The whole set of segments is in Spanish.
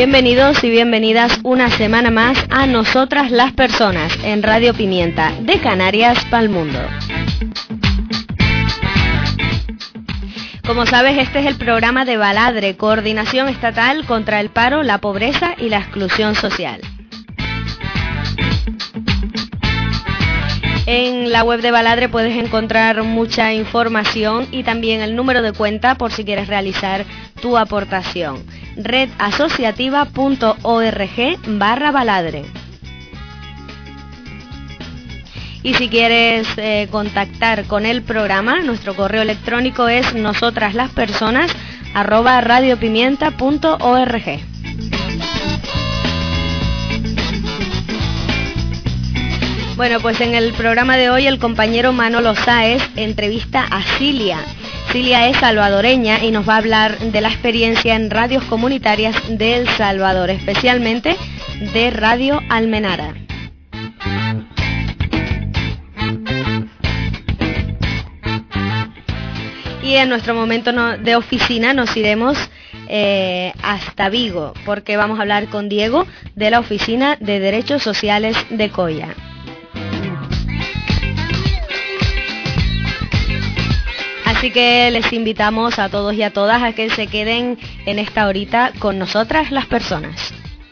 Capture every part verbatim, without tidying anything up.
Bienvenidos y bienvenidas una semana más a Nosotras las Personas en Radio Pimienta, de Canarias pa'l mundo. Como sabes, este es el programa de Baladre, Coordinación Estatal contra el Paro, la Pobreza y la Exclusión Social. En la web de Baladre puedes encontrar mucha información y también el número de cuenta por si quieres realizar tu aportación. redasociativa.org barra Baladre. Y si quieres eh, contactar con el programa, nuestro correo electrónico es nosotraslaspersonas arroba radiopimienta.org. Bueno, pues en el programa de hoy el compañero Manolo Sáez entrevista a Cilia. Cilia es salvadoreña y nos va a hablar de la experiencia en radios comunitarias de El Salvador, especialmente de Radio Almenara. Y en nuestro momento de oficina nos iremos eh, hasta Vigo, porque vamos a hablar con Diego de la Oficina de Derechos Sociales de Coya. Así que les invitamos a todos y a todas a que se queden en esta horita con nosotras las personas.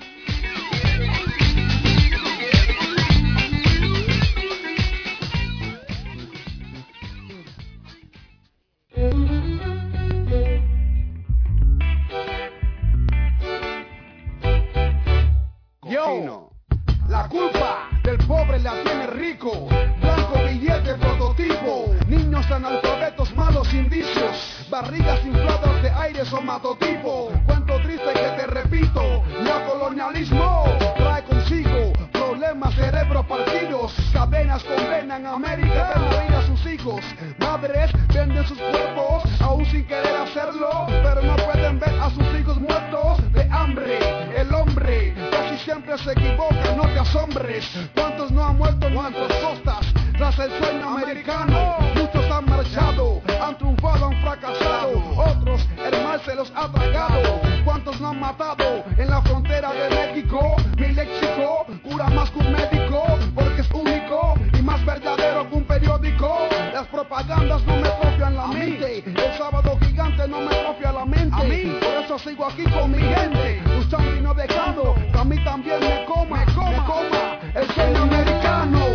Yo, la culpa del pobre la tiene rico. Blanco billete prototipo. Niños analfabetos, malos indicios. Barrigas infladas de aire somatotipo. Cuento triste que te repito. Neocolonialismo trae consigo problemas cerebropartidos. Cadenas condenan a América de morir a sus hijos. Madres venden sus cuerpos aún sin querer hacerlo, pero no pueden ver a sus hijos muertos de hambre. El hombre casi siempre se equivoca, no te asombres. ¿Cuántos no han muerto, cuántos costas tras el sueño americano? Muchos han marchado, han triunfado, han fracasado. Otros el mal se los ha tragado. ¿Cuántos no han matado en la frontera de México? Mi léxico cura más que un médico, porque es único y más verdadero que un periódico. Las propagandas no me atrofian la mente. El sábado gigante no me atrofia la mente. A mí, por eso sigo aquí con mi gente, luchando y no dejando que a mí también me coma, me coma, me coma el sueño americano.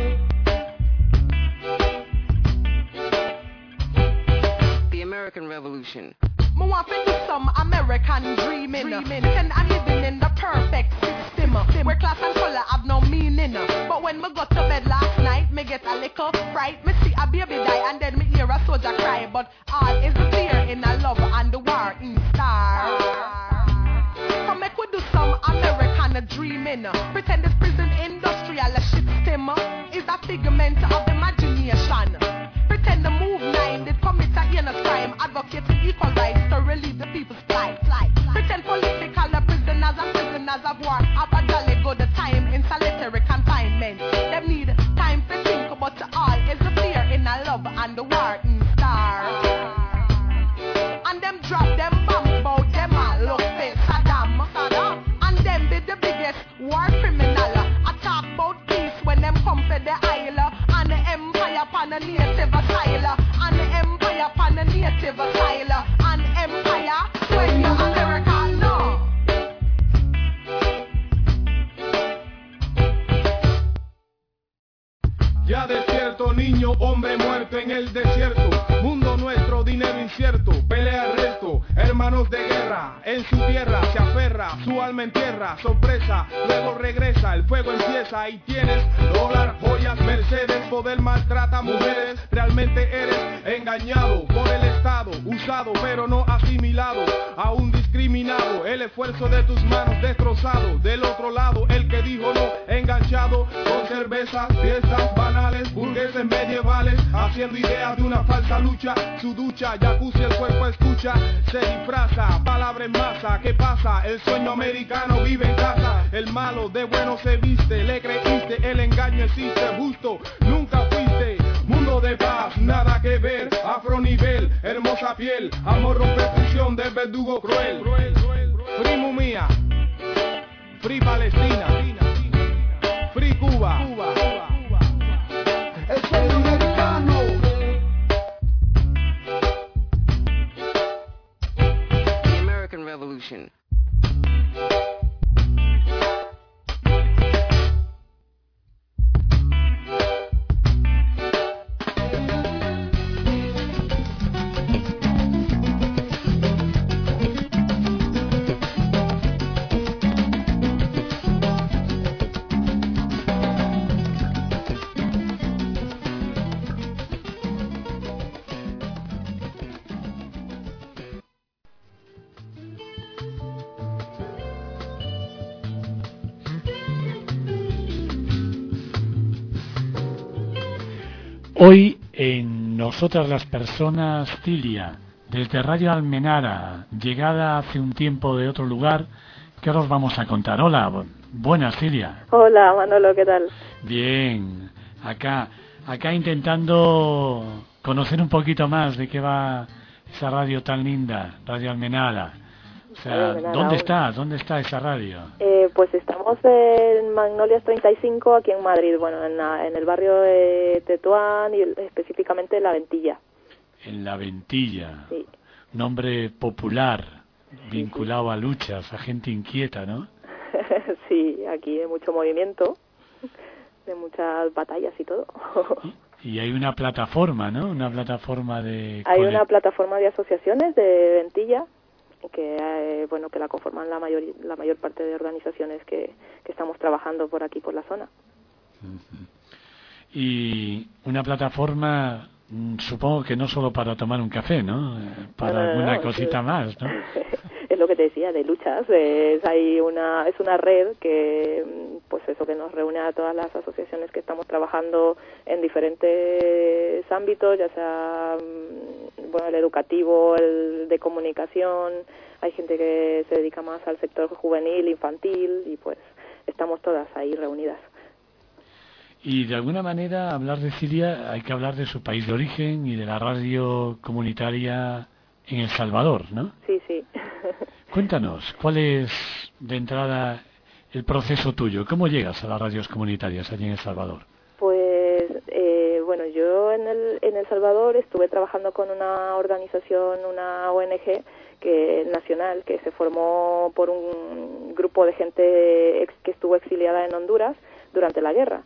The American Revolution. Me want to do some American dreaming, dreaming. Pretend I'm living in the perfect system, where class and color have no meaning. But when me got to bed last night, me get a little fright. Me see a baby die and then me hear a soldier cry. But all is clear in a love and the war in stars. So make we do some American dreaming. Pretend this prison industrial system is a figment of imagination. Pretend the move nine did commit a heinous crime, advocating equal rights to relieve the people's plight. Pretend political prisoners and prisoners of war have a jolly good time in solitary confinement. Them need time to think, but all is clear in a love and the war in stars. And them drop them bomb bout them all look face Saddam. And them be the biggest war criminal. I talk about peace when them come for the isle. And the empire upon the native asylum. And the empire upon the native asylum. And empire when you're America, no. Ya desierto, niño, hombre muerto en el desierto. Mundo nuestro, dinero incierto. Pelea el resto, hermanos de guerra. En su tierra se aferra, su alma en tierra. Sorpresa, luego regresa, el fuego empieza. Y tienes dólar, joyas, mercedes. Poder maltrata mujeres. Realmente eres engañado por el Estado. Usado pero no asimilado. Aún discriminado. El esfuerzo de tus manos destrozado. Del otro lado, el que dijo no, enganchado. Con cervezas, fiestas, banales, burgueses medievales, haciendo ideas de una falsa lucha. Su ducha, jacuzzi, el cuerpo escucha, se disfraza, palabra en masa. ¿Qué pasa? El sueño americano vive en casa. El malo de bueno se viste, le creíste, el engaño existe, justo nunca fuiste. Mundo de paz, nada que ver, afronivel, hermosa piel, amor rompe prisión del verdugo cruel. Primo mía, Free Palestina, Free Cuba, El sueño americano. The American Revolution. Hoy en Nosotras las Personas, Cilia, desde Radio Almenara, llegada hace un tiempo de otro lugar, ¿qué os vamos a contar? Hola, bu- buenas Cilia. Hola Manolo, ¿qué tal? Bien, acá, acá intentando conocer un poquito más de qué va esa radio tan linda, Radio Almenara. O sea, Radio Almenara, ¿dónde hoy. está? ¿Dónde está esa radio? Eh, pues estamos en Magnolias treinta y cinco aquí en Madrid, bueno, en, la- en el barrio de Tetuán y el- específicamente en La Ventilla. En La Ventilla. Sí. Nombre popular, vinculado a luchas, a gente inquieta, ¿no? Sí, aquí hay mucho movimiento, de muchas batallas y todo. Y hay una plataforma, ¿no? Una plataforma de... Hay cole- una plataforma de asociaciones de Ventilla que eh, bueno que la conforman la mayor la mayor parte de organizaciones que, que estamos trabajando por aquí por la zona. Y una plataforma, mm, supongo que no solo para tomar un café, ¿no? Eh, Para No, no, no, alguna no, cosita es- más, ¿no? Es lo que te decía, de luchas. Es, hay una, es una red que, pues eso, que nos reúne a todas las asociaciones que estamos trabajando en diferentes ámbitos, ya sea mm, bueno, el educativo, el de comunicación. Hay gente que se dedica más al sector juvenil, infantil, y pues estamos todas ahí reunidas. Y de alguna manera, hablar de Cilia, hay que hablar de su país de origen y de la radio comunitaria en El Salvador, ¿no? Sí, sí. Cuéntanos, ¿cuál es de entrada el proceso tuyo? ¿Cómo llegas a las radios comunitarias allí en El Salvador? Pues eh, bueno, yo en el, en El Salvador estuve trabajando con una organización, una O N G que nacional, que se formó por un grupo de gente ex, que estuvo exiliada en Honduras durante la guerra.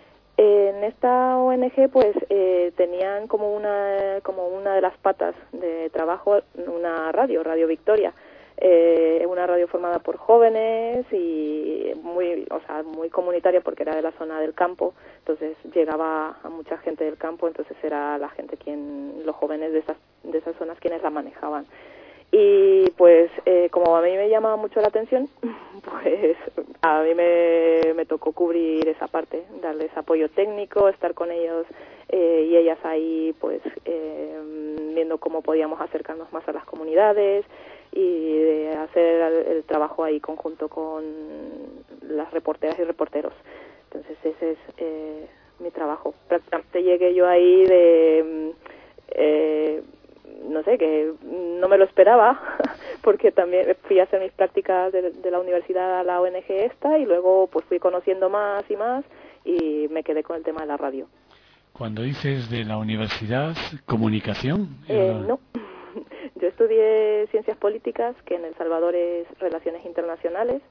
En esta O N G pues eh, tenían como una como una de las patas de trabajo una radio, Radio Victoria. Eh, una radio formada por jóvenes y muy, o sea, muy comunitaria porque era de la zona del campo, entonces llegaba a mucha gente del campo, entonces era la gente quien, los jóvenes de esas, de esas zonas quienes la manejaban. Y pues eh, como a mí me llamaba mucho la atención, pues a mí me, me tocó cubrir esa parte, darles apoyo técnico, estar con ellos eh, y ellas ahí pues eh, viendo cómo podíamos acercarnos más a las comunidades y de hacer el, el trabajo ahí conjunto con las reporteras y reporteros. Entonces ese es eh, mi trabajo. Prácticamente llegué yo ahí de... Eh, no sé, que no me lo esperaba, porque también fui a hacer mis prácticas de, de la universidad a la O N G esta y luego pues fui conociendo más y más y me quedé con el tema de la radio. Cuando dices de la universidad, ¿comunicación? Eh, no, yo estudié Ciencias Políticas, que en El Salvador es Relaciones Internacionales,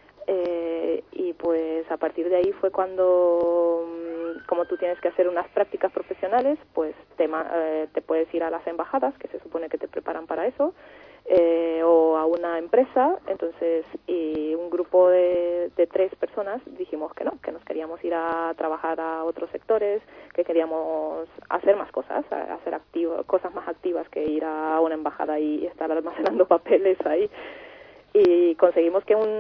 eh, y pues a partir de ahí fue cuando, como tú tienes que hacer unas prácticas profesionales, pues te, eh, te puedes ir a las embajadas, que se supone que te preparan para eso, eh, o a una empresa. Entonces, y un grupo de, de tres personas dijimos que no, que nos queríamos ir a trabajar a otros sectores, que queríamos hacer más cosas, hacer activo, cosas más activas que ir a una embajada y estar almacenando papeles ahí. Y conseguimos que un,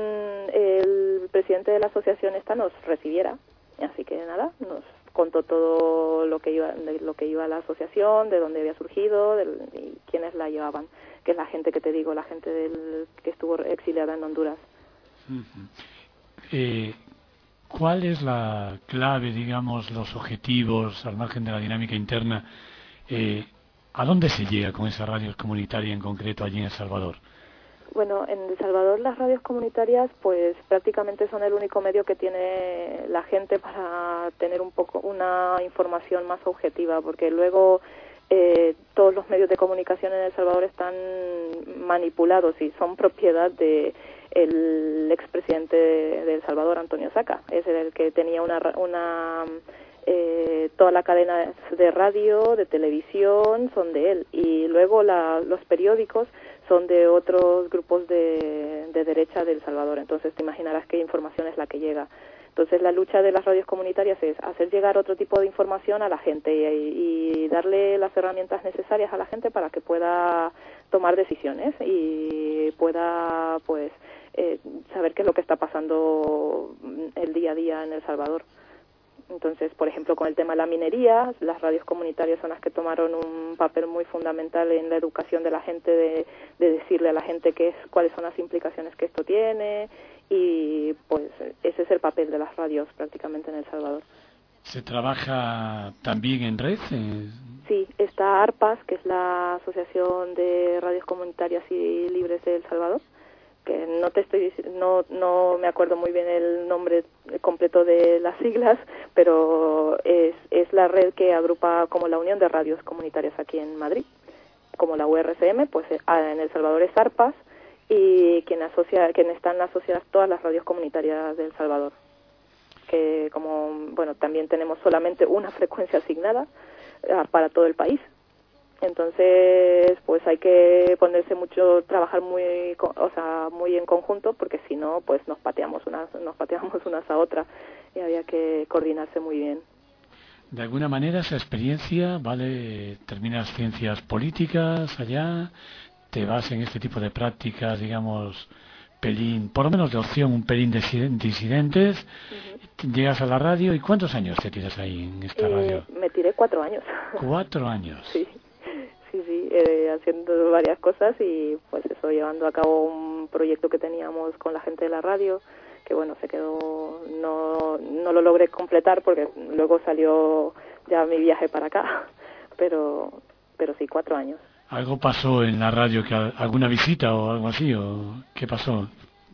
el presidente de la asociación esta nos recibiera, así que nada, nos contó todo lo que iba, de lo que iba a la asociación, de dónde había surgido, del, y quiénes la llevaban, que es la gente que te digo, la gente del que estuvo exiliada en Honduras. Uh-huh. Eh, ¿Cuál es la clave, digamos, los objetivos, al margen de la dinámica interna? Eh, ¿A dónde se llega con esa radio comunitaria en concreto allí en El Salvador? Bueno, en El Salvador las radios comunitarias pues prácticamente son el único medio que tiene la gente para tener un poco una información más objetiva, porque luego eh, todos los medios de comunicación en El Salvador están manipulados y son propiedad de el expresidente de El Salvador, Antonio Saca. Es el que tenía una una eh, toda la cadena de radio, de televisión son de él, y luego la, los periódicos son de otros grupos de, de derecha de El Salvador. Entonces te imaginarás qué información es la que llega. Entonces la lucha de las radios comunitarias es hacer llegar otro tipo de información a la gente y, y darle las herramientas necesarias a la gente para que pueda tomar decisiones y pueda pues eh, saber qué es lo que está pasando el día a día en El Salvador. Entonces, por ejemplo, con el tema de la minería, las radios comunitarias son las que tomaron un papel muy fundamental en la educación de la gente, de, de decirle a la gente qué es, cuáles son las implicaciones que esto tiene, y pues ese es el papel de las radios prácticamente en El Salvador. ¿Se trabaja también en red? Eh... Sí, está ARPAS, que es la Asociación de Radios Comunitarias y Libres de El Salvador, que no te estoy no no me acuerdo muy bien el nombre completo de las siglas, pero es es la red que agrupa como la Unión de Radios Comunitarias aquí en Madrid, como la U R C M, pues en El Salvador es ARPAS, y quien asocia quien están asociadas todas las radios comunitarias de El Salvador, que como bueno también tenemos solamente una frecuencia asignada uh, para todo el país. Entonces, pues hay que ponerse mucho, trabajar muy, o sea, muy en conjunto, porque si no, pues nos pateamos unas, nos pateamos unas a otras, y había que coordinarse muy bien. De alguna manera esa experiencia, vale, terminas ciencias políticas allá, te vas en este tipo de prácticas, digamos, pelín, por lo menos de opción, un pelín de disidentes, uh-huh. Llegas a la radio, ¿y cuántos años te tiras ahí en esta eh, radio? Me tiré cuatro años. ¿Cuatro años? Sí. Sí, sí, eh, haciendo varias cosas y pues eso, llevando a cabo un proyecto que teníamos con la gente de la radio, que bueno, se quedó, no, no lo logré completar porque luego salió ya mi viaje para acá, pero, pero sí, cuatro años. ¿Algo pasó en la radio, que alguna visita o algo así, o qué pasó?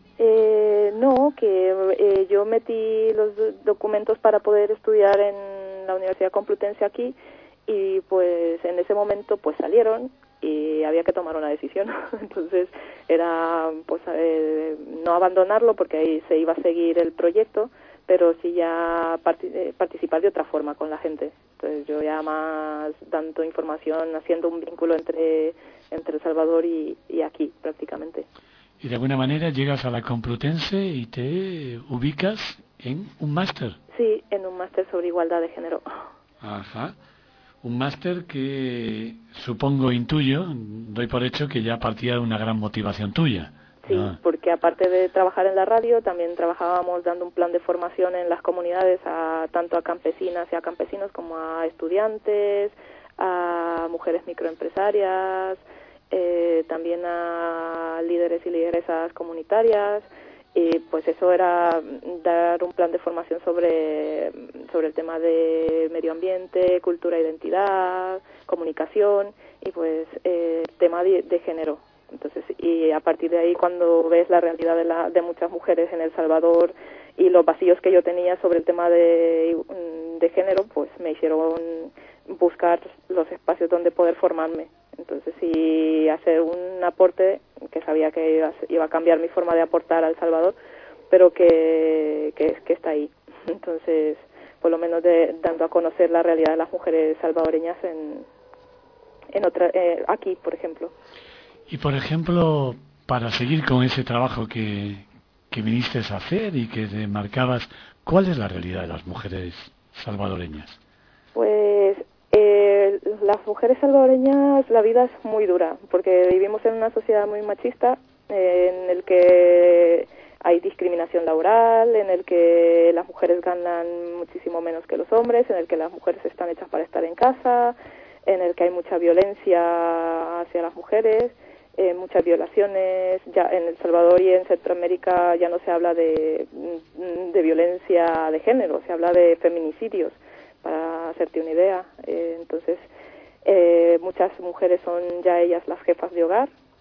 Eh, no, que eh, yo metí los documentos para poder estudiar en la Universidad Complutense aquí, y pues en ese momento pues salieron y había que tomar una decisión. Entonces era pues eh, no abandonarlo porque ahí se iba a seguir el proyecto, pero sí ya part- eh, participar de otra forma con la gente. Entonces yo ya más dando información, haciendo un vínculo entre entre El Salvador y, y aquí prácticamente. Y de alguna manera llegas a la Complutense y te ubicas en un máster. Sí, en un máster sobre igualdad de género. Ajá. Un máster que supongo, intuyo, doy por hecho que ya partía de una gran motivación tuya. Sí, ¿no? Porque aparte de trabajar en la radio, también trabajábamos dando un plan de formación en las comunidades, a tanto a campesinas y a campesinos como a estudiantes, a mujeres microempresarias, eh, también a líderes y lideresas comunitarias. Y pues eso era dar un plan de formación sobre sobre el tema de medio ambiente, cultura, identidad, comunicación y pues eh, tema de, de género. Entonces, y a partir de ahí, cuando ves la realidad de, la, de muchas mujeres en El Salvador y los vacíos que yo tenía sobre el tema de, de género, pues me hicieron buscar los espacios donde poder formarme. Entonces, y hacer un aporte que sabía que iba, iba a cambiar mi forma de aportar a El Salvador, pero que, que, que está ahí. Entonces, por lo menos de, dando a conocer la realidad de las mujeres salvadoreñas en, en otra, eh, aquí, por ejemplo. Y, por ejemplo, para seguir con ese trabajo que, que viniste a hacer y que te marcabas, ¿cuál es la realidad de las mujeres salvadoreñas? Pues eh, las mujeres salvadoreñas, la vida es muy dura, porque vivimos en una sociedad muy machista, eh, en el que hay discriminación laboral, en el que las mujeres ganan muchísimo menos que los hombres, en el que las mujeres están hechas para estar en casa, en el que hay mucha violencia hacia las mujeres, eh, muchas violaciones. Ya en El Salvador y en Centroamérica ya no se habla de, de violencia de género, se habla de feminicidios, para hacerte una idea. Eh, entonces, eh, muchas mujeres son ya ellas las jefas de hogar,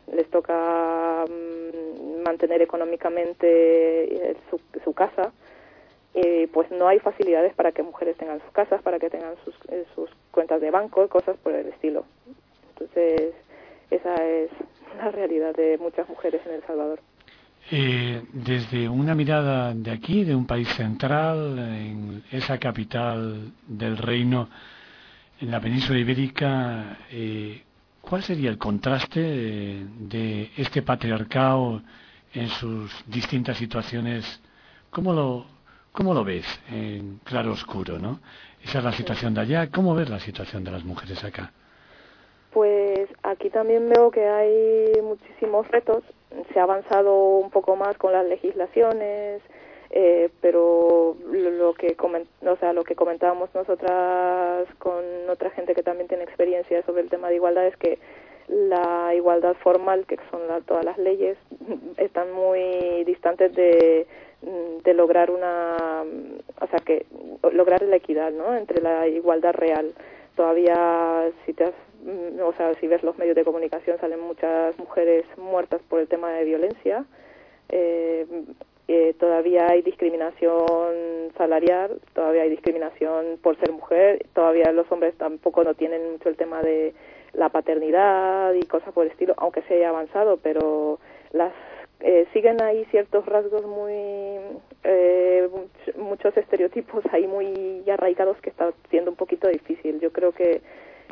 les toca um, mantener económicamente su, su casa, y pues no hay facilidades para que mujeres tengan sus casas, para que tengan sus, sus cuentas de banco, cosas por el estilo. Entonces, esa es la realidad de muchas mujeres en El Salvador. Eh, desde una mirada de aquí, de un país central, en esa capital del reino, en la península ibérica, eh, ¿cuál sería el contraste de, de este patriarcado en sus distintas situaciones? ¿Cómo lo, cómo lo ves en claro oscuro, ¿no? Esa es la situación de allá. ¿Cómo ves la situación de las mujeres acá? Pues aquí también veo que hay muchísimos retos. Se ha avanzado un poco más con las legislaciones, eh, pero lo, lo que coment, o sea, lo que comentábamos nosotras con otra gente que también tiene experiencia sobre el tema de igualdad es que la igualdad formal, que son la, todas las leyes, están muy distantes de, de lograr una, o sea, que lograr la equidad, ¿no?, entre la igualdad real. Todavía, si te has, o sea, si ves los medios de comunicación, salen muchas mujeres muertas por el tema de violencia. Eh, eh, todavía hay discriminación salarial, todavía hay discriminación por ser mujer, todavía los hombres tampoco no tienen mucho el tema de la paternidad y cosas por el estilo, aunque se haya avanzado, pero las eh, siguen ahí ciertos rasgos muy, eh, much, muchos estereotipos ahí muy arraigados que está siendo un poquito difícil. Yo creo que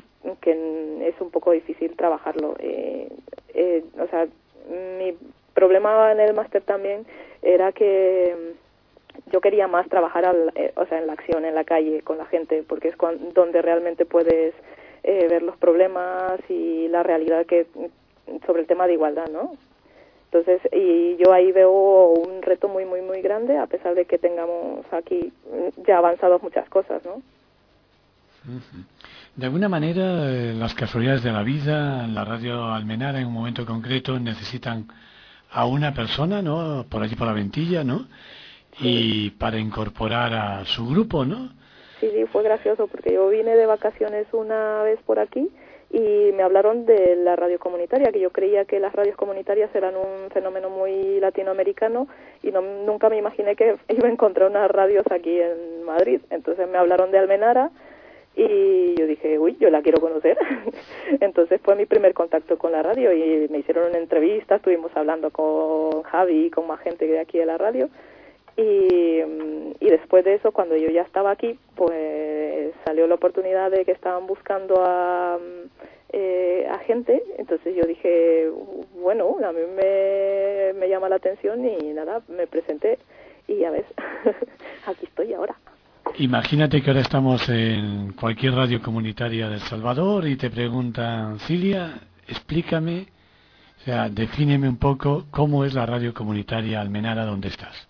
que es un poco difícil trabajarlo. Eh, eh, o sea, mi problema en el máster también era que yo quería más trabajar al, eh, o sea, en la acción, en la calle, con la gente, porque es cuando, donde realmente puedes eh, ver los problemas y la realidad que sobre el tema de igualdad, ¿no? Entonces, y yo ahí veo un reto muy, muy, muy grande, a pesar de que tengamos aquí ya avanzados muchas cosas, ¿no? De alguna manera, eh, las casualidades de la vida, la radio Almenara en un momento concreto necesitan a una persona, ¿no?, por allí por la Ventilla, ¿no?, y para incorporar a su grupo, ¿no? Sí, sí, fue gracioso porque yo vine de vacaciones una vez por aquí y me hablaron de la radio comunitaria, que yo creía que las radios comunitarias eran un fenómeno muy latinoamericano y no, nunca me imaginé que iba a encontrar unas radios aquí en Madrid. Entonces me hablaron de Almenara y yo dije, uy, yo la quiero conocer. Entonces fue mi primer contacto con la radio y me hicieron una entrevista, estuvimos hablando con Javi y con más gente de aquí de la radio. Y, y después de eso, cuando yo ya estaba aquí, pues salió la oportunidad de que estaban buscando a, eh, a gente. Entonces yo dije, bueno, a mí me, me llama la atención y nada, me presenté y ya ves, aquí estoy ahora. Imagínate que ahora estamos en cualquier radio comunitaria de El Salvador y te preguntan, Cilia, explícame, o sea, defíneme un poco cómo es la radio comunitaria Almenara donde estás.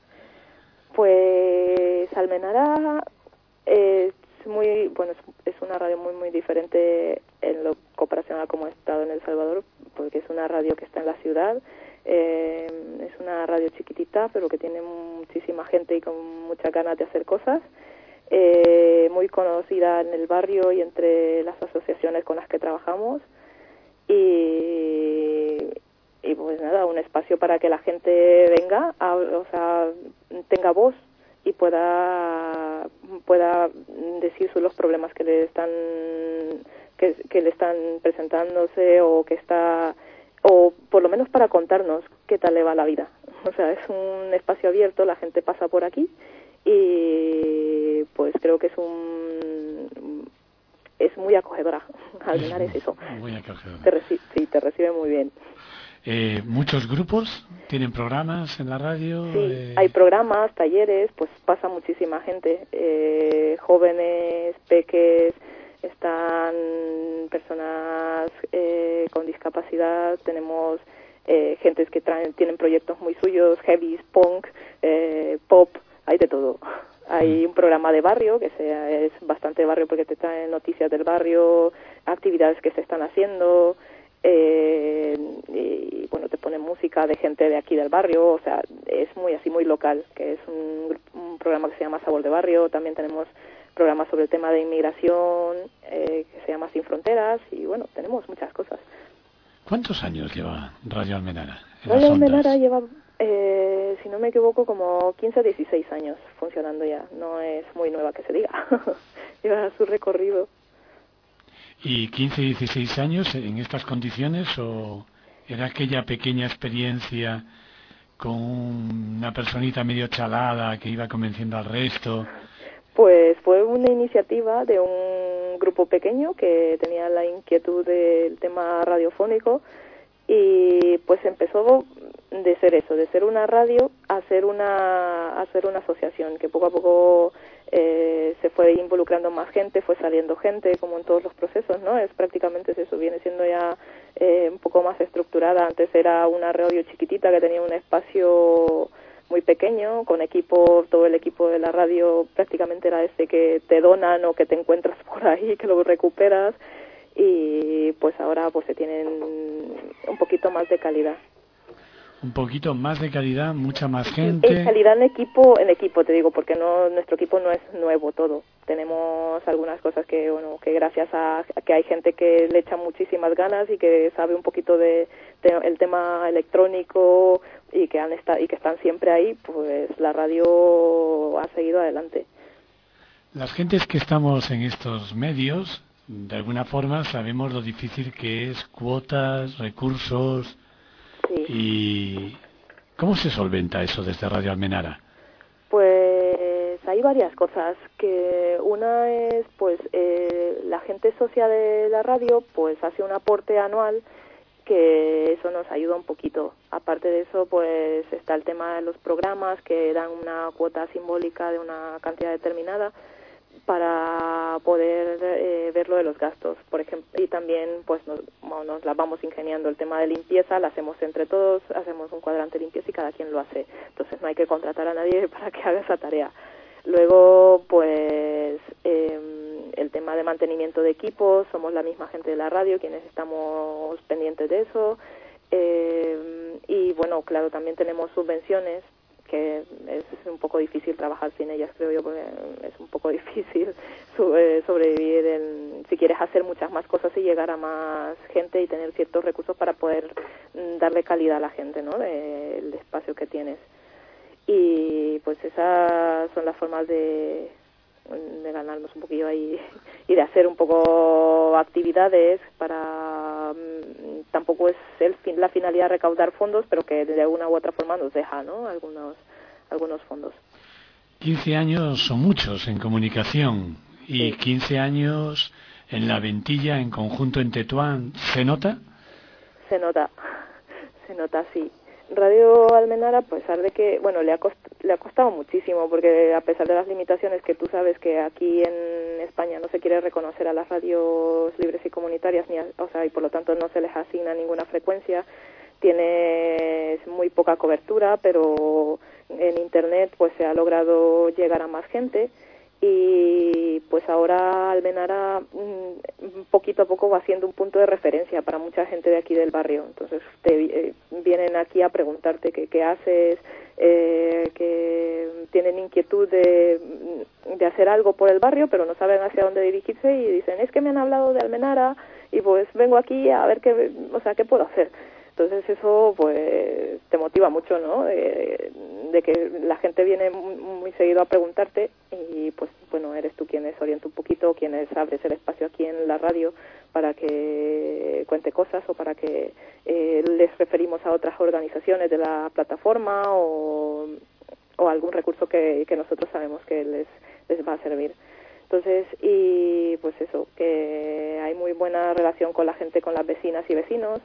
Pues Almenara es muy, bueno, es, es una radio muy muy diferente en lo comparación a como he estado en El Salvador, porque es una radio que está en la ciudad, eh, es una radio chiquitita, pero que tiene muchísima gente y con muchas ganas de hacer cosas, eh, muy conocida en el barrio y entre las asociaciones con las que trabajamos, y y pues nada, un espacio para que la gente venga, a, o sea, tenga voz y pueda pueda decir sobre los problemas que le están que, que le están presentándose o que está o por lo menos para contarnos qué tal le va la vida. O sea, es un espacio abierto, la gente pasa por aquí y pues creo que es un es muy acogedora. Almenara es eso. Muy acogedora. Te reci- sí, te recibe muy bien. Eh, ¿Muchos grupos tienen programas en la radio? Sí, eh... hay programas, talleres, pues pasa muchísima gente, eh, jóvenes, peques, están personas eh, con discapacidad, tenemos eh, gentes que traen, tienen proyectos muy suyos, heavy, punk, eh, pop, hay de todo. Hay un programa de barrio, que sea, es bastante de barrio porque te traen noticias del barrio, actividades que se están haciendo, eh, y bueno, te ponen música de gente de aquí del barrio, o sea, es muy así, muy local, que es un, un programa que se llama Sabor de Barrio. También tenemos programas sobre el tema de inmigración, eh, que se llama Sin Fronteras, y bueno, tenemos muchas cosas. ¿Cuántos años lleva Radio Almenara? Radio Almenara lleva, eh, si no me equivoco, como quince o dieciséis años funcionando ya. No es muy nueva que se diga. Lleva su recorrido. ¿Y quince, dieciséis años en estas condiciones o era aquella pequeña experiencia con una personita medio chalada que iba convenciendo al resto? Pues fue una iniciativa de un grupo pequeño que tenía la inquietud del tema radiofónico y pues empezó de ser eso, de ser una radio a ser una, a ser una asociación que poco a poco eh, se fue involucrando más gente, fue saliendo gente como en todos los procesos, ¿no? Es prácticamente eso, viene siendo ya eh, un poco más estructurada. Antes era una radio chiquitita que tenía un espacio muy pequeño, con equipo, todo el equipo de la radio prácticamente era ese que te donan o que te encuentras por ahí, que lo recuperas, y pues ahora pues se tienen un poquito más de calidad. Un poquito más de calidad, mucha más gente. En calidad en equipo, en equipo te digo, porque no nuestro equipo no es nuevo todo. Tenemos algunas cosas que bueno que gracias a, a que hay gente que le echa muchísimas ganas y que sabe un poquito de, de el tema electrónico y que han estado y que están siempre ahí, pues la radio ha seguido adelante. Las gentes que estamos en estos medios, de alguna forma sabemos lo difícil que es cuotas, recursos. Sí. ¿Y cómo se solventa eso desde Radio Almenara? Pues hay varias cosas, que una es pues eh, la gente socia de la radio pues hace un aporte anual, que eso nos ayuda un poquito. Aparte de eso pues está el tema de los programas que dan una cuota simbólica de una cantidad determinada para poder eh, ver lo de los gastos, por ejemplo, y también pues nos, bueno, nos la vamos ingeniando. El tema de limpieza la hacemos entre todos, hacemos un cuadrante de limpieza y cada quien lo hace, entonces no hay que contratar a nadie para que haga esa tarea. Luego pues eh, el tema de mantenimiento de equipos, somos la misma gente de la radio quienes estamos pendientes de eso, eh, y bueno, claro, también tenemos subvenciones, que es un poco difícil trabajar sin ellas, creo yo, porque es un poco difícil sobrevivir en, si quieres hacer muchas más cosas y llegar a más gente y tener ciertos recursos para poder darle calidad a la gente, ¿no?, del espacio que tienes. Y pues esas son las formas de, de ganarnos un poquillo ahí y de hacer un poco actividades para, tampoco es el fin, la finalidad recaudar fondos, pero que de alguna u otra forma nos deja, ¿no?, algunos algunos fondos. quince años son muchos en comunicación y sí. quince años en la Ventilla, en conjunto en Tetuán, ¿se nota? Se nota, se nota, sí. Radio Almenara, a pesar de que, bueno, le ha, cost, le ha costado muchísimo, porque a pesar de las limitaciones que tú sabes que aquí en España no se quiere reconocer a las radios libres y comunitarias, ni a, o sea, y por lo tanto no se les asigna ninguna frecuencia, tiene muy poca cobertura, pero en Internet pues se ha logrado llegar a más gente. Y pues ahora Almenara mmm, poquito a poco va siendo un punto de referencia para mucha gente de aquí del barrio. Entonces te eh, vienen aquí a preguntarte qué, qué haces, eh, que tienen inquietud de, de hacer algo por el barrio, pero no saben hacia dónde dirigirse y dicen, es que me han hablado de Almenara y pues vengo aquí a ver qué, o sea, qué puedo hacer. Entonces eso pues te motiva mucho, ¿no?, de, de que la gente viene muy, muy seguido a preguntarte y pues bueno, eres tú quien les orienta un poquito, quienes abres el espacio aquí en la radio para que cuente cosas o para que eh, les referimos a otras organizaciones de la plataforma o, o algún recurso que, que nosotros sabemos que les, les va a servir. Entonces, y pues eso, que hay muy buena relación con la gente, con las vecinas y vecinos,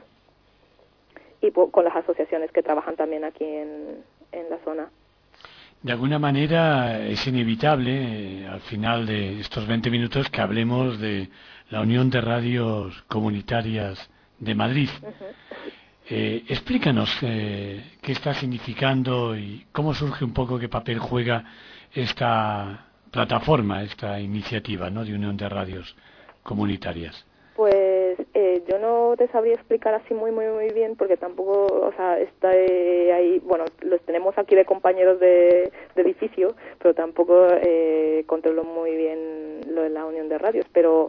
y con las asociaciones que trabajan también aquí en, en la zona. De alguna manera es inevitable, eh, al final de estos veinte minutos, que hablemos de la Unión de Radios Comunitarias de Madrid. Uh-huh. Eh, explícanos eh, qué está significando y cómo surge un poco, qué papel juega esta plataforma, esta iniciativa, ¿no?, de Unión de Radios Comunitarias. Pues eh, yo no te sabría explicar así muy, muy, muy bien, porque tampoco, o sea, está eh, ahí, bueno, los tenemos aquí de compañeros de, de edificio, pero tampoco eh, controlo muy bien lo de la Unión de Radios, pero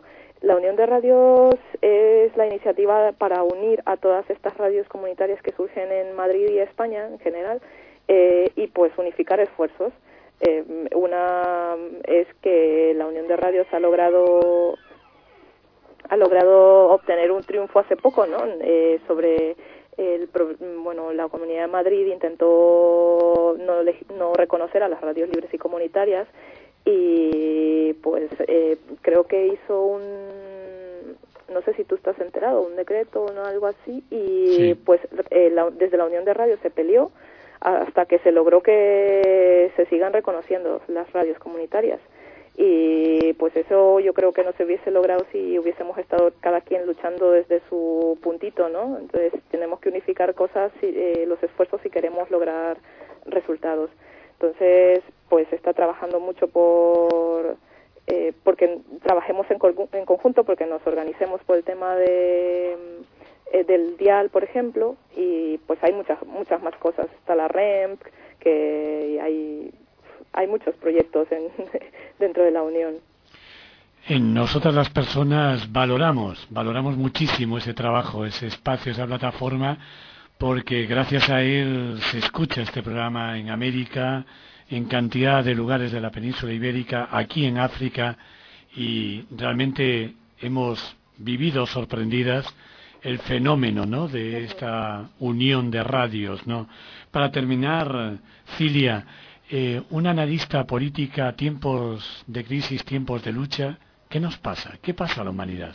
La Unión de Radios es la iniciativa para unir a todas estas radios comunitarias que surgen en Madrid y España en general, eh, y pues unificar esfuerzos. Eh, una es que la Unión de Radios ha logrado ha logrado obtener un triunfo hace poco, ¿no? Eh, sobre el bueno la Comunidad de Madrid intentó no, no reconocer a las radios libres y comunitarias, y pues eh, creo que hizo un, no sé si tú estás enterado, un decreto o no, algo así, y sí. pues eh, la, desde la Unión de Radios se peleó hasta que se logró que se sigan reconociendo las radios comunitarias. Y pues eso yo creo que no se hubiese logrado si hubiésemos estado cada quien luchando desde su puntito, ¿no? Entonces tenemos que unificar cosas, eh, los esfuerzos si queremos lograr resultados. Entonces pues se está trabajando mucho por eh, porque trabajemos en, en conjunto, porque nos organicemos por el tema de eh, del dial, por ejemplo, y pues hay muchas muchas más cosas. Está la R E M P, que hay hay muchos proyectos en, dentro de la Unión. En nosotras las personas valoramos, valoramos muchísimo ese trabajo, ese espacio, esa plataforma, porque gracias a él se escucha este programa en América, en cantidad de lugares de la península ibérica, aquí en África, y realmente hemos vivido sorprendidas el fenómeno, ¿no?, de esta unión de radios, ¿no? Para terminar, Cilia, Eh, una analista política, tiempos de crisis, tiempos de lucha, ¿qué nos pasa? ¿Qué pasa a la humanidad?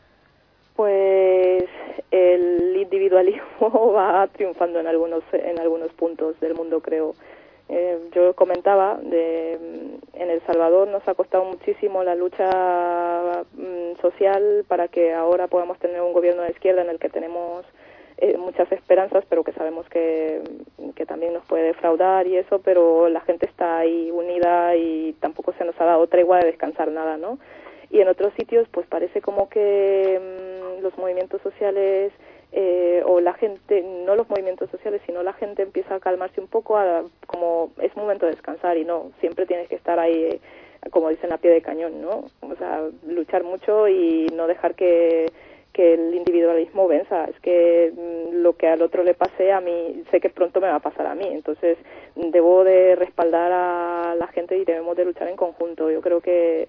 Pues el individualismo va triunfando en algunos en algunos puntos del mundo, creo. Eh, yo comentaba, de, en El Salvador nos ha costado muchísimo la lucha mm, social para que ahora podamos tener un gobierno de izquierda en el que tenemos Eh, muchas esperanzas, pero que sabemos que, que también nos puede defraudar y eso, pero la gente está ahí unida y tampoco se nos ha dado tregua de descansar nada, ¿no? Y en otros sitios pues parece como que mmm, los movimientos sociales eh, o la gente, no los movimientos sociales, sino la gente empieza a calmarse un poco, a, como es momento de descansar, y no, siempre tienes que estar ahí, eh, como dicen, a pie de cañón, ¿no? O sea, luchar mucho y no dejar que que el individualismo venza. Es que mmm, lo que al otro le pase a mí, sé que pronto me va a pasar a mí, entonces debo de respaldar a la gente y debemos de luchar en conjunto. Yo creo que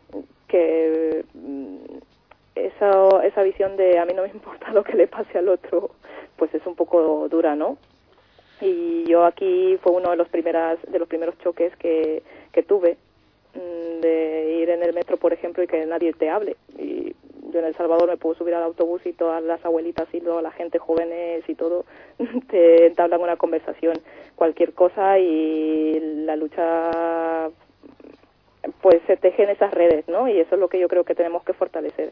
que mmm, esa, esa visión de a mí no me importa lo que le pase al otro, pues es un poco dura, ¿no? Y yo aquí fue uno de los primeras de los primeros choques que, que tuve, mmm, de ir en el metro, por ejemplo, y que nadie te hable. Y yo en El Salvador me puedo subir al autobús y todas las abuelitas y toda la gente, jóvenes y todo, te entablan una conversación, cualquier cosa, y la lucha pues se teje en esas redes, ¿no? Y eso es lo que yo creo que tenemos que fortalecer.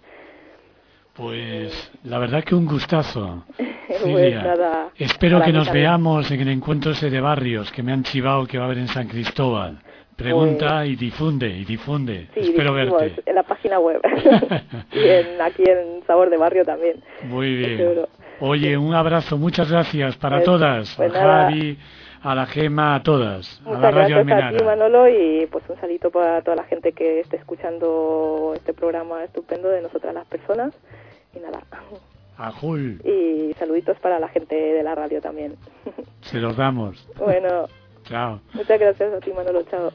Pues la verdad que un gustazo, Cilia. Pues nada, espero que nos también veamos en el encuentro ese de barrios que me han chivado que va a haber en San Cristóbal. Pregunta pues, y difunde, y difunde. Sí, espero verte. En la página web. Y en, aquí en Sabor de Barrio también. Muy bien. Oye, un abrazo, muchas gracias para pues, todas. Pues a nada. Javi, a la Gema, a todas. Muchas a la Radio gracias Almenara. a ti, Manolo, y pues un salito para toda la gente que esté escuchando este programa estupendo de Nosotras las Personas. Y nada. Ajul. Y saluditos para la gente de la radio también. Se los damos. Bueno. Chao. Muchas gracias a ti, Manolo. Chao.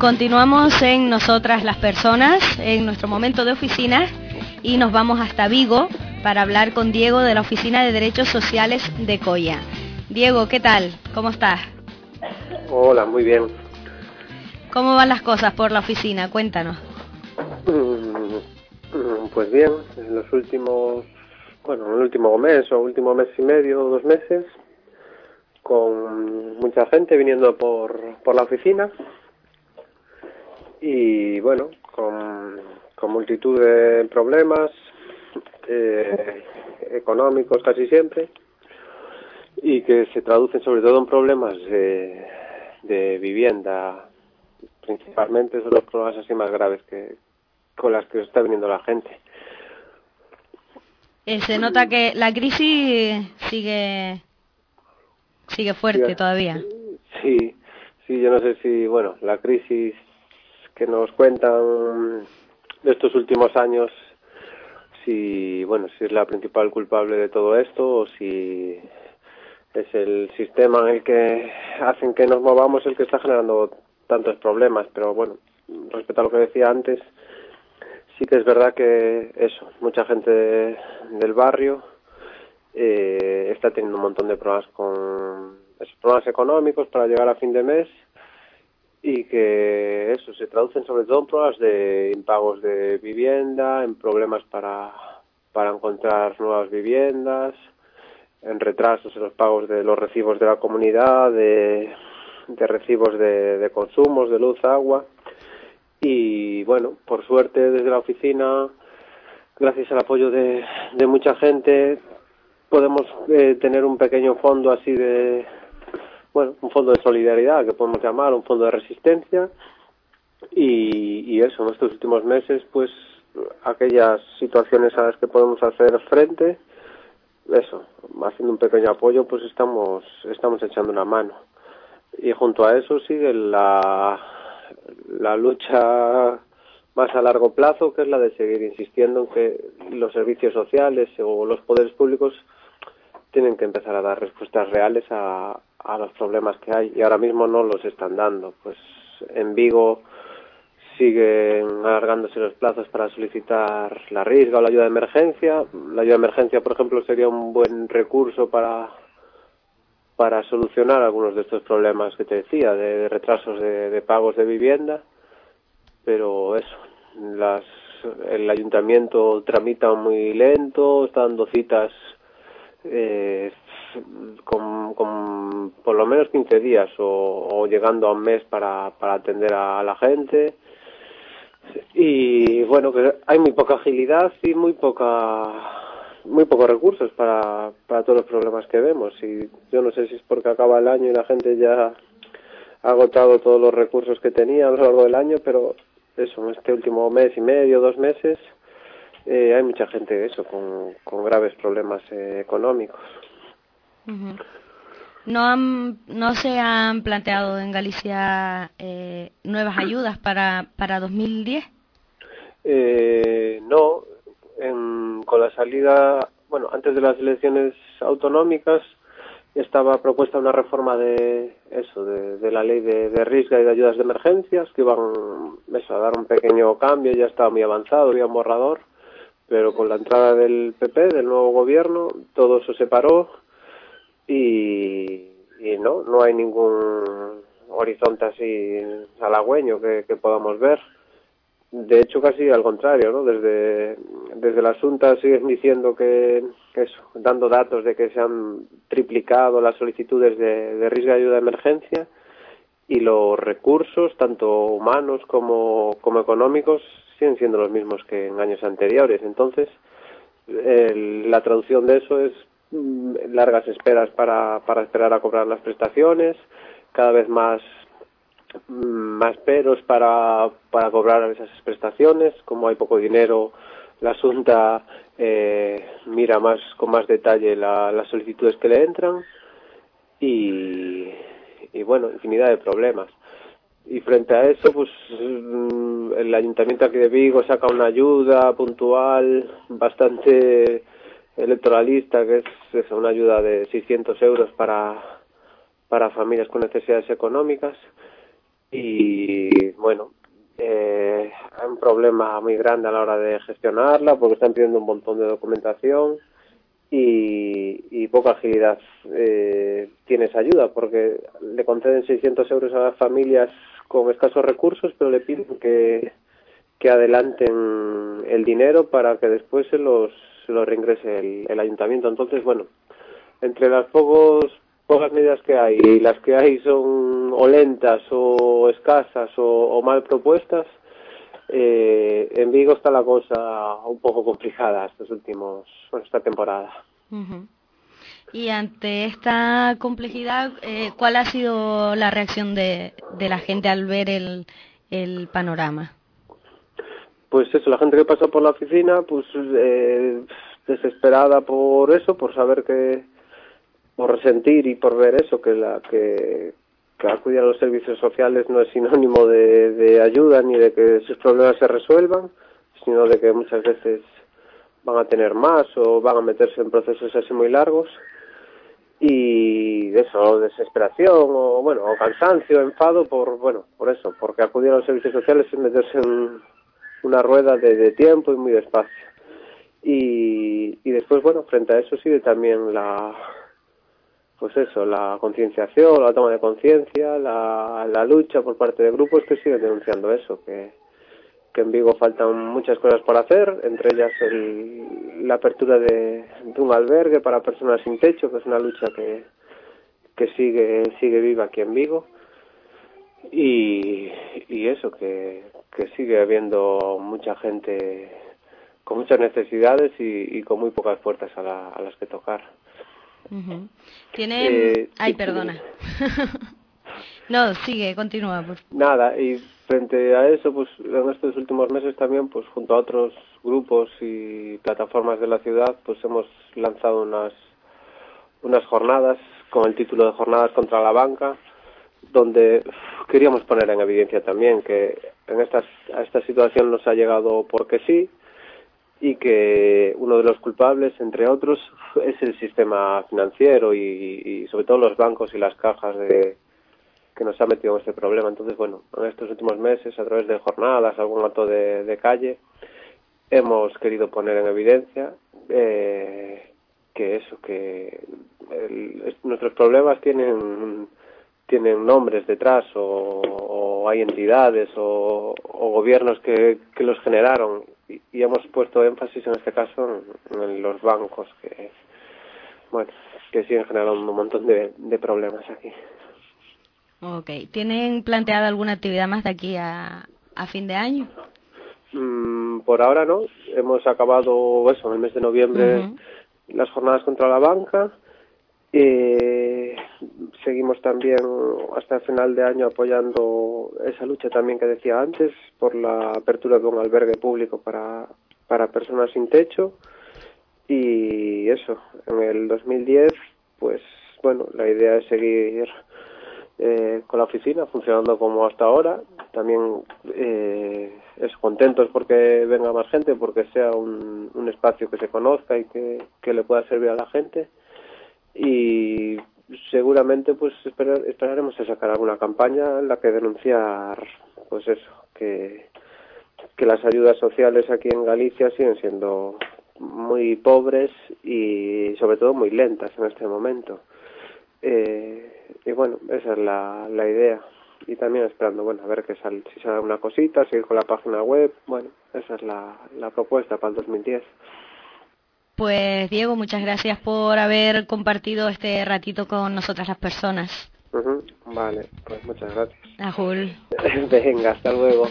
continuamos en Nosotras las Personas, en nuestro momento de oficina, y nos vamos hasta Vigo para hablar con Diego de la Oficina de Derechos Sociales de Coia. Diego, ¿qué tal? ¿Cómo estás? Hola, muy bien. ¿Cómo van las cosas por la oficina? Cuéntanos. Pues bien, en los últimos, bueno, en el último mes o último mes y medio, dos meses, con mucha gente viniendo por, por la oficina y bueno, con, con multitud de problemas eh, económicos casi siempre, y que se traducen sobre todo en problemas de, de vivienda. Principalmente son los problemas así más graves que con las que está viniendo la gente. Eh, se nota que la crisis sigue sigue fuerte sí, todavía. Sí, sí, yo no sé si, bueno, la crisis que nos cuentan de estos últimos años, si, bueno, si es la principal culpable de todo esto o si es el sistema en el que hacen que nos movamos el que está generando tantos problemas. Pero bueno, respecto a lo que decía antes, sí que es verdad que eso, mucha gente de, del barrio eh, está teniendo un montón de problemas con esos problemas económicos para llegar a fin de mes, y que eso se traducen sobre todo en problemas de impagos de vivienda, en problemas para para encontrar nuevas viviendas, en retrasos en los pagos de los recibos de la comunidad, de, de recibos de, de consumos, de luz, agua. Y bueno, por suerte desde la oficina, gracias al apoyo de, de mucha gente, podemos eh, tener un pequeño fondo así de, bueno, un fondo de solidaridad que podemos llamar, un fondo de resistencia. Y, y eso, en estos últimos meses, pues aquellas situaciones a las que podemos hacer frente, eso, haciendo un pequeño apoyo, pues estamos estamos echando una mano. Y junto a eso sigue la la lucha más a largo plazo, que es la de seguir insistiendo en que los servicios sociales o los poderes públicos tienen que empezar a dar respuestas reales a, a los problemas que hay, y ahora mismo no los están dando. Pues en Vigo siguen alargándose los plazos para solicitar la risga o la ayuda de emergencia. La ayuda de emergencia, por ejemplo, sería un buen recurso para para solucionar algunos de estos problemas que te decía, de, de retrasos de, de pagos de vivienda, pero eso, las, el ayuntamiento tramita muy lento, está dando citas eh, con, con por lo menos quince días o, o llegando a un mes para, para atender a la gente. Y bueno, que hay muy poca agilidad y muy poca muy pocos recursos para, para todos los problemas que vemos, y yo no sé si es porque acaba el año y la gente ya ha agotado todos los recursos que tenía a lo largo del año, pero eso, en este último mes y medio, dos meses, eh, hay mucha gente eso con, con graves problemas eh, económicos. Uh-huh. ¿No han, no se han planteado en Galicia eh, nuevas ayudas para, para dos mil diez? Eh, no. En, con la salida, bueno, antes de las elecciones autonómicas estaba propuesta una reforma de eso, de, de la ley de, de risga y de ayudas de emergencias, que iban eso, a dar un pequeño cambio, ya estaba muy avanzado, había un borrador, pero con la entrada del P P, del nuevo gobierno, todo eso se paró y, y no, no hay ningún horizonte así halagüeño que, que podamos ver. De hecho, casi al contrario, ¿no? Desde, desde la Xunta siguen diciendo que, que eso, dando datos de que se han triplicado las solicitudes de, de risga de ayuda de emergencia, y los recursos, tanto humanos como, como económicos, siguen siendo los mismos que en años anteriores. Entonces, el, la traducción de eso es mm, largas esperas para, para esperar a cobrar las prestaciones, cada vez más más peros para para cobrar esas prestaciones. Como hay poco dinero, la Xunta eh, mira más con más detalle la, las solicitudes que le entran y, y bueno, infinidad de problemas. Y frente a eso, pues el Ayuntamiento aquí de Vigo saca una ayuda puntual bastante electoralista, que es, es una ayuda de seiscientos euros para para familias con necesidades económicas. y bueno, eh, hay un problema muy grande a la hora de gestionarla porque están pidiendo un montón de documentación y, y poca agilidad. Eh, tienes ayuda porque le conceden seiscientos euros a las familias con escasos recursos, pero le piden que, que adelanten el dinero para que después se los, se los reingrese el, el ayuntamiento. Entonces, bueno, entre las pocos, pocas medidas que hay y las que hay son o lentas o escasas o, o mal propuestas, eh, en Vigo está la cosa un poco complicada estos últimos, bueno, esta temporada. Uh-huh. Y ante esta complejidad, eh, ¿cuál ha sido la reacción de, de la gente al ver el, el panorama? Pues eso, la gente que pasa por la oficina, pues eh, desesperada por eso, por saber que, por resentir y por ver eso, que la que, que acudir a los servicios sociales no es sinónimo de, de ayuda ni de que sus problemas se resuelvan, sino de que muchas veces van a tener más o van a meterse en procesos así muy largos. Y eso, desesperación o bueno, o cansancio, enfado por bueno, por eso, porque acudir a los servicios sociales es meterse en una rueda de, de tiempo y muy despacio. Y, y después, bueno, frente a eso sigue también la, pues eso, la concienciación, la toma de conciencia, la, la lucha por parte de grupos que siguen denunciando eso, que, que en Vigo faltan muchas cosas por hacer, entre ellas el, la apertura de, de un albergue para personas sin techo, que es una lucha que, que sigue, sigue viva aquí en Vigo. Y, y eso, que, que sigue habiendo mucha gente con muchas necesidades y, y con muy pocas puertas a, la, a las que tocar. Uh-huh. Tiene... Eh, Ay, sí, perdona. No, sigue, continúa. Pues. Nada, y frente a eso, pues en estos últimos meses también, pues junto a otros grupos y plataformas de la ciudad, pues hemos lanzado unas, unas jornadas con el título de Jornadas contra la Banca, donde queríamos poner en evidencia también que en estas, a esta situación nos ha llegado porque sí, y que uno de los culpables, entre otros, es el sistema financiero y, y sobre todo los bancos y las cajas de, que nos ha metido en este problema. Entonces, bueno, en estos últimos meses, a través de jornadas, algún acto de, de calle, hemos querido poner en evidencia eh, que eso, que el, nuestros problemas tienen tienen nombres detrás o, o hay entidades o, o gobiernos que, que los generaron y, y hemos puesto énfasis en este caso en, en los bancos que bueno que siguen generando un montón de, de problemas aquí. Okay. ¿Tienen planteada alguna actividad más de aquí a, a fin de año? Mm, por ahora no. Hemos acabado eso en el mes de noviembre uh-huh. las jornadas contra la banca. Eh, seguimos también hasta el final de año apoyando esa lucha también que decía antes por la apertura de un albergue público para, para personas sin techo. Y eso, en el dos mil diez, pues bueno, la idea es seguir eh, con la oficina funcionando como hasta ahora. También eh, es contentos porque venga más gente, porque sea un, un espacio que se conozca y que, que le pueda servir a la gente. Y seguramente pues esperar, esperaremos a sacar alguna campaña en la que denunciar pues eso, que, que las ayudas sociales aquí en Galicia siguen siendo muy pobres y sobre todo muy lentas en este momento. Eh, y bueno, esa es la, la idea. Y también esperando, bueno, a ver que sal, si sale una cosita, seguir con la página web. Bueno, esa es la, la propuesta para el dos mil diez. Pues Diego, muchas gracias por haber compartido este ratito con nosotras las personas. Uh-huh. Vale, pues muchas gracias. Ajul. Venga, hasta luego.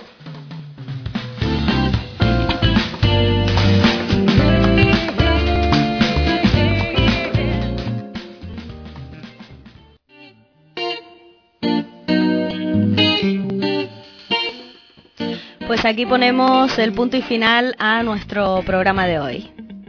Pues aquí ponemos el punto y final a nuestro programa de hoy.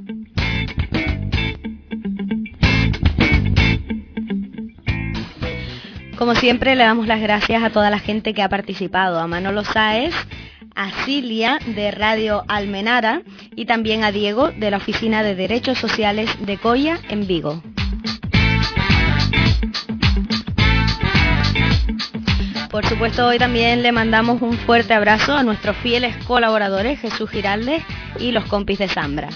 Como siempre, le damos las gracias a toda la gente que ha participado, a Manolo Sáez, a Cilia de Radio Almenara y también a Diego de la Oficina de Derechos Sociales de Coia en Vigo. Por supuesto, hoy también le mandamos un fuerte abrazo a nuestros fieles colaboradores Jesús Giraldes y los compis de Zambra.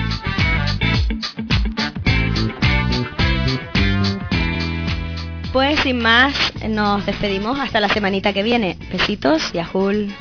Pues sin más, nos despedimos hasta la semanita que viene. Besitos y ajul.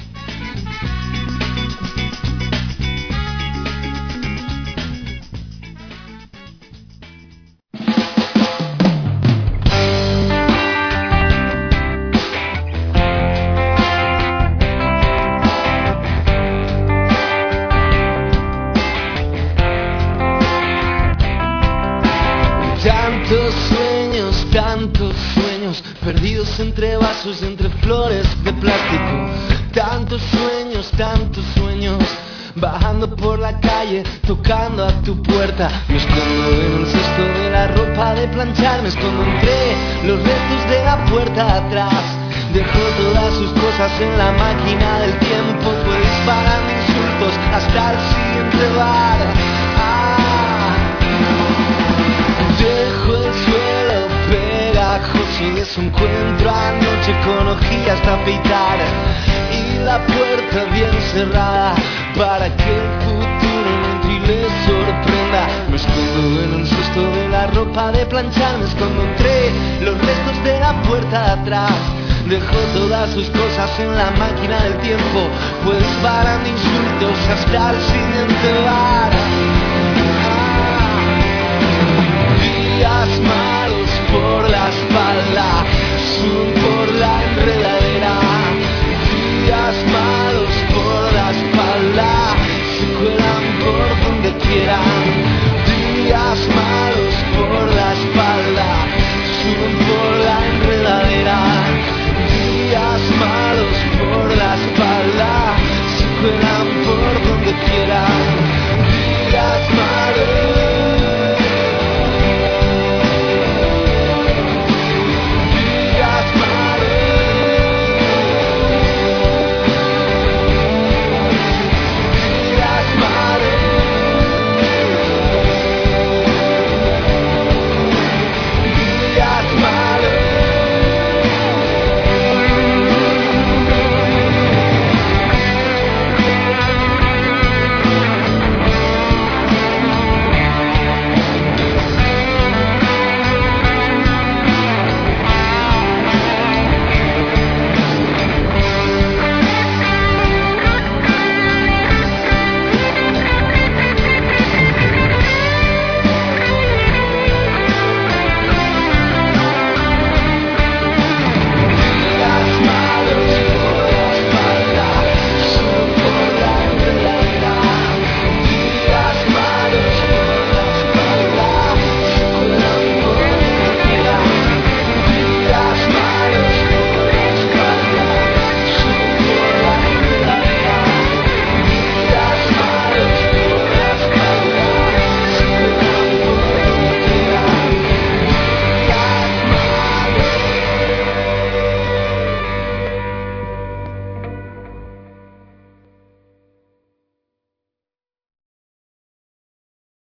Tantos sueños, tantos sueños, perdidos entre vasos, entre flores de plástico. Tantos sueños, tantos sueños, bajando por la calle, tocando a tu puerta. Me escondo en un cesto de la ropa de planchar, me escondo entre los restos de la puerta atrás. Dejó todas sus cosas en la máquina del tiempo, fue disparando insultos hasta el siguiente bar. Dejo el suelo pegajoso de su encuentro anoche con hojillas de afeitar y la puerta bien cerrada para que el futuro no entre y le sorprenda. Me escondo en un cesto de la ropa de planchar, me escondo entre los restos de la puerta de atrás. Dejó todas sus cosas en la máquina del tiempo, pues disparando insultos hasta el siguiente bar.